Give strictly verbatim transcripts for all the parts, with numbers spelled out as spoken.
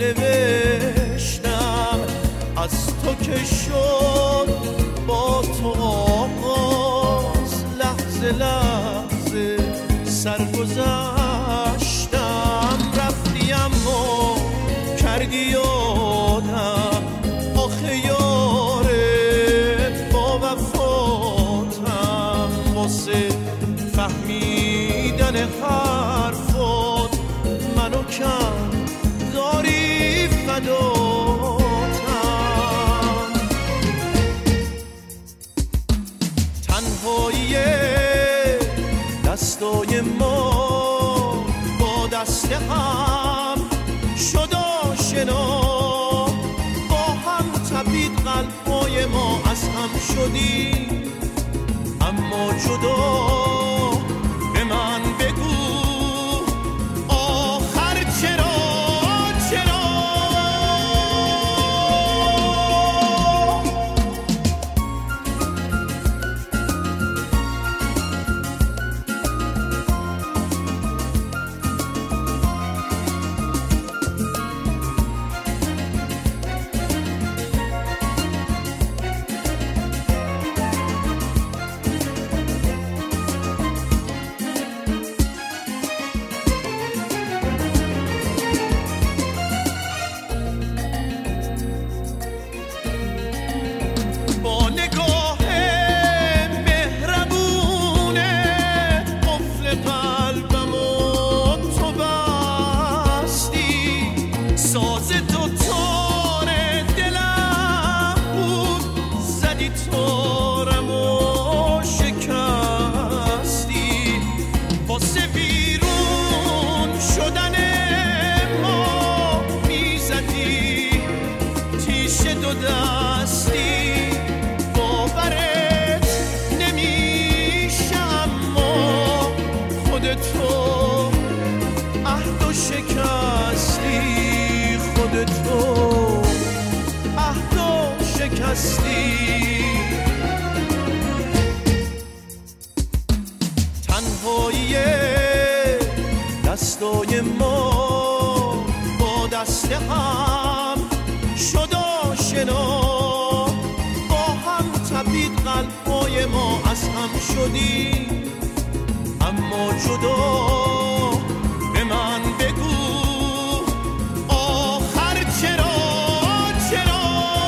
نوشتم از تو که شد با تو آغاز، لحظه لحظه سرگذشتم. رفتی اما کردی یادم، آخه یاره با وفاتم. واسه فهمیدن حرفات منو کم داری فداتم. تنهایی دستای ما با دست هم شد آشنا، با هم تپید قلب‌های ما، از هم شدیم اما جدا. به من بگو آخر چرا چرا؟ تنهایی دستای ما با دست هم شد آشنا، با هم تپید قلب‌های ما، از هم شدیم اما جدا. به من بگو آخر چرا چرا؟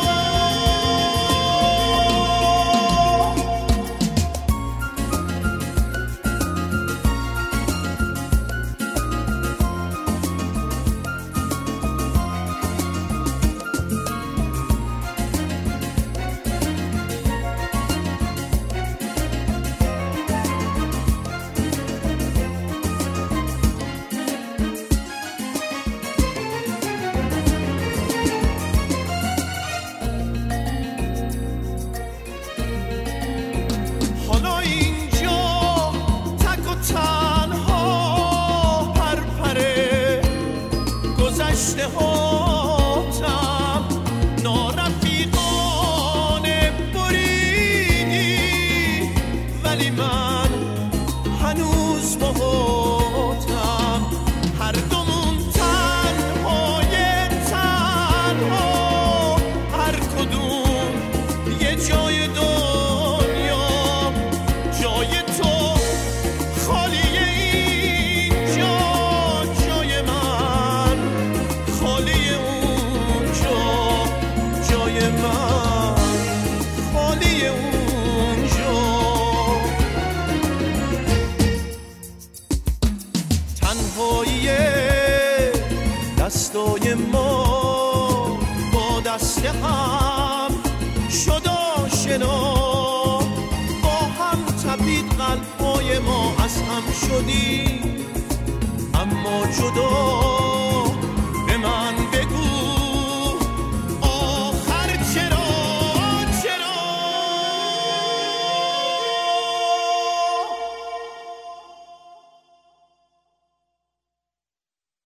هاتم نارفیقانه بریدی، ولی من هنوز باهاتم. هر دومون تنهای تنها، هر کدوم یه جای دنیا، جای تو خالیه اینجا، جای من خالی اونجا، جای من خالی اونجا. تنهایی دستای ما با دست هم شد آشنا، با هم تپید قلب‌های ما، از هم شدیم اما جدا.